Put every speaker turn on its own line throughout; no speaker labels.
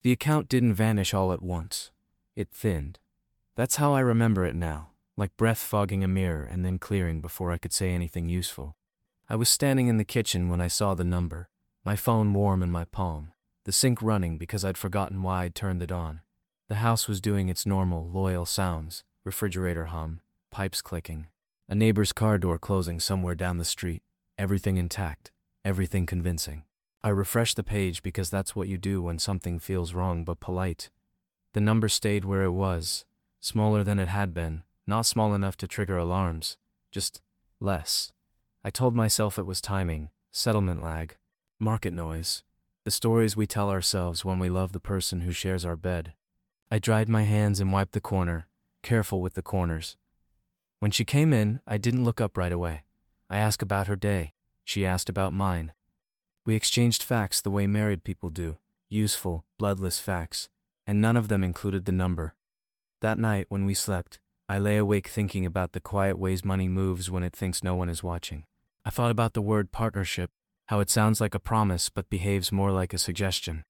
The account didn't vanish all at once. It thinned. That's how I remember it now, like breath fogging a mirror and then clearing before I could say anything useful. I was standing in the kitchen when I saw the number, my phone warm in my palm, the sink running because I'd forgotten why I'd turned it on. The house was doing its normal, loyal sounds, refrigerator hum, pipes clicking, a neighbor's car door closing somewhere down the street, everything intact, everything convincing. I refreshed the page because that's what you do when something feels wrong but polite. The number stayed where it was, smaller than it had been, not small enough to trigger alarms, just less. I told myself it was timing, settlement lag, market noise, the stories we tell ourselves when we love the person who shares our bed. I dried my hands and wiped the corner, careful with the corners. When she came in, I didn't look up right away. I asked about her day. She asked about mine. We exchanged facts the way married people do, useful, bloodless facts, and none of them included the number. That night, when we slept, I lay awake thinking about the quiet ways money moves when it thinks no one is watching. I thought about the word partnership, how it sounds like a promise but behaves more like a suggestion.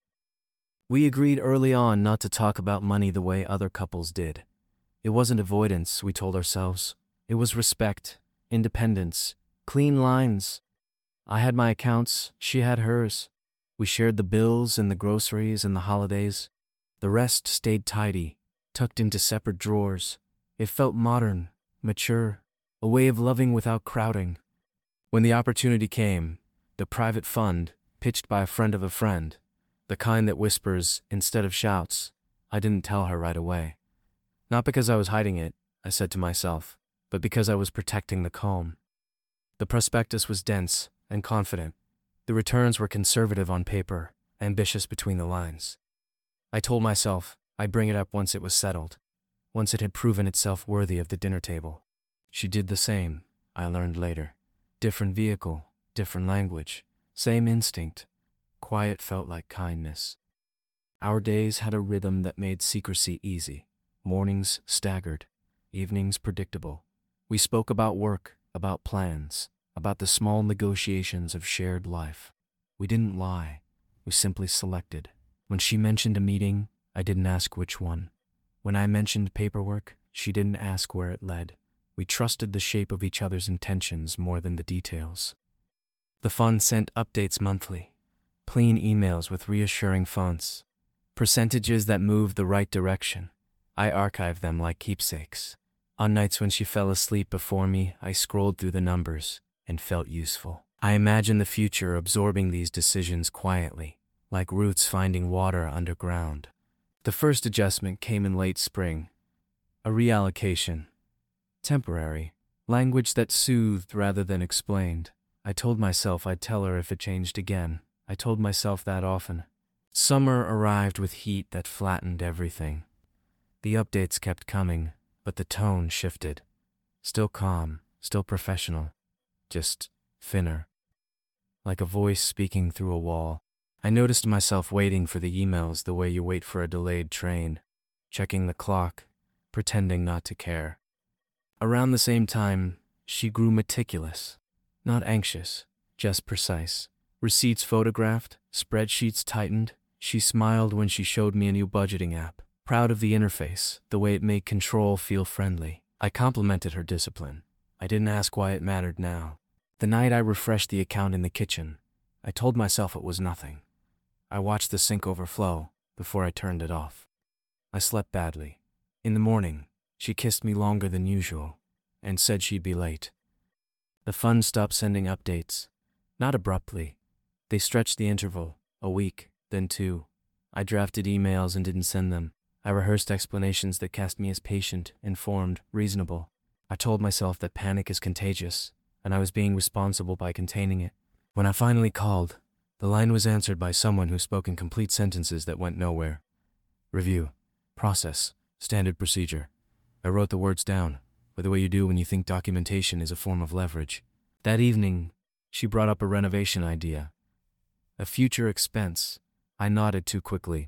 We agreed early on not to talk about money the way other couples did. It wasn't avoidance, we told ourselves. It was respect, independence, clean lines. I had my accounts, she had hers. We shared the bills and the groceries and the holidays. The rest stayed tidy, tucked into separate drawers. It felt modern, mature, a way of loving without crowding. When the opportunity came, the private fund, pitched by a friend of a friend, the kind that whispers instead of shouts, I didn't tell her right away. Not because I was hiding it, I said to myself, but because I was protecting the calm. The prospectus was dense and confident. The returns were conservative on paper, ambitious between the lines. I told myself I'd bring it up once it was settled, once it had proven itself worthy of the dinner table. She did the same, I learned later. Different vehicle, different language, same instinct. Quiet felt like kindness. Our days had a rhythm that made secrecy easy. Mornings staggered, evenings predictable. We spoke about work, about plans, about the small negotiations of shared life. We didn't lie, we simply selected. When she mentioned a meeting, I didn't ask which one. When I mentioned paperwork, she didn't ask where it led. We trusted the shape of each other's intentions more than the details. The fund sent updates monthly, clean emails with reassuring fonts, percentages that moved the right direction. I archived them like keepsakes. On nights when she fell asleep before me, I scrolled through the numbers and felt useful. I imagined the future absorbing these decisions quietly, like roots finding water underground. The first adjustment came in late spring. A reallocation. Temporary. Language that soothed rather than explained. I told myself I'd tell her if it changed again. I told myself that often. Summer arrived with heat that flattened everything. The updates kept coming, but the tone shifted. Still calm, still professional, just thinner. Like a voice speaking through a wall. I noticed myself waiting for the emails the way you wait for a delayed train, checking the clock, pretending not to care. Around the same time, she grew meticulous, not anxious, just precise. Receipts photographed, spreadsheets tightened. She smiled when she showed me a new budgeting app, proud of the interface, the way it made control feel friendly. I complimented her discipline. I didn't ask why it mattered now. The night I refreshed the account in the kitchen, I told myself it was nothing. I watched the sink overflow before I turned it off. I slept badly. In the morning, she kissed me longer than usual and said she'd be late. The fund stopped sending updates, not abruptly. They stretched the interval, a week, then 2. I drafted emails and didn't send them. I rehearsed explanations that cast me as patient, informed, reasonable. I told myself that panic is contagious, and I was being responsible by containing it. When I finally called, the line was answered by someone who spoke in complete sentences that went nowhere. Review. Process. Standard procedure. I wrote the words down, the way you do when you think documentation is a form of leverage. That evening, she brought up a renovation idea. A future expense. I nodded too quickly.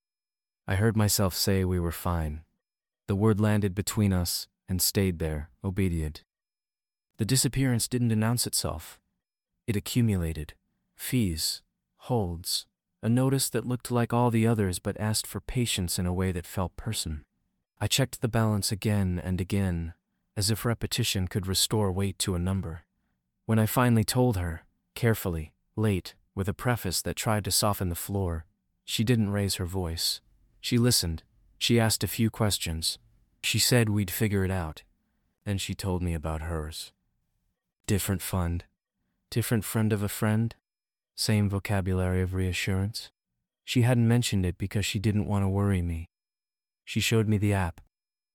I heard myself say we were fine. The word landed between us and stayed there, obedient. The disappearance didn't announce itself. It accumulated. Fees, holds, A notice that looked like all the others but asked for patience in a way that felt personal. I checked the balance again and again, as if repetition could restore weight to a number. When I finally told her, carefully, late, with a preface that tried to soften the floor, she didn't raise her voice. She listened. She asked a few questions. She said we'd figure it out. And she told me about hers. Different fund. Different friend of a friend. Same vocabulary of reassurance. She hadn't mentioned it because she didn't want to worry me. She showed me the app.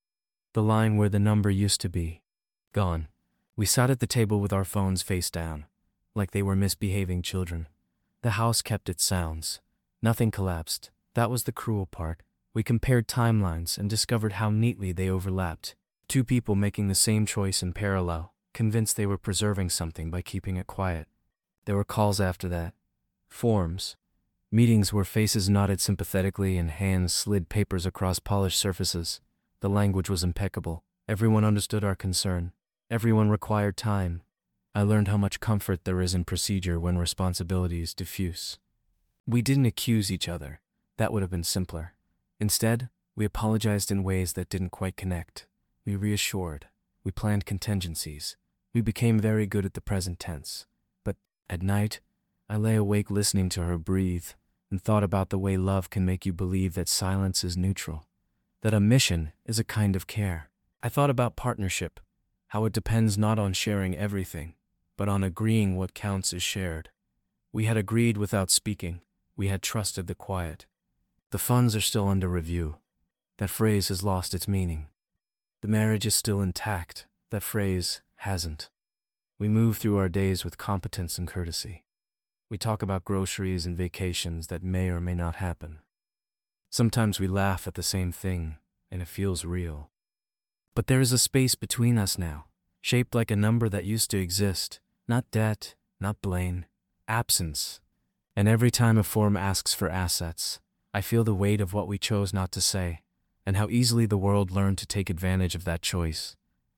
The line where the number used to be. Gone. We sat at the table with our phones face down, like they were misbehaving children. The house kept its sounds. Nothing collapsed. That was the cruel part. We compared timelines and discovered how neatly they overlapped. Two people making the same choice in parallel, convinced they were preserving something by keeping it quiet. There were calls after that. Forms. Meetings where faces nodded sympathetically and hands slid papers across polished surfaces. The language was impeccable. Everyone understood our concern. Everyone required time. I learned how much comfort there is in procedure when responsibility is diffuse. We didn't accuse each other. That would have been simpler. Instead, we apologized in ways that didn't quite connect. We reassured. We planned contingencies. We became very good at the present tense. But at night, I lay awake listening to her breathe and thought about the way love can make you believe that silence is neutral, that a mission is a kind of care. I thought about partnership, how it depends not on sharing everything, but on agreeing what counts is shared. We had agreed without speaking. We had trusted the quiet. The funds are still under review. That phrase has lost its meaning. The marriage is still intact. That phrase hasn't. We move through our days with competence and courtesy. We talk about groceries and vacations that may or may not happen. Sometimes we laugh at the same thing, and it feels real. But there is a space between us now, shaped like a number that used to exist. Not debt, not blame, absence. And every time a form asks for assets, I feel the weight of what we chose not to say, and how easily the world learned to take advantage of that choice.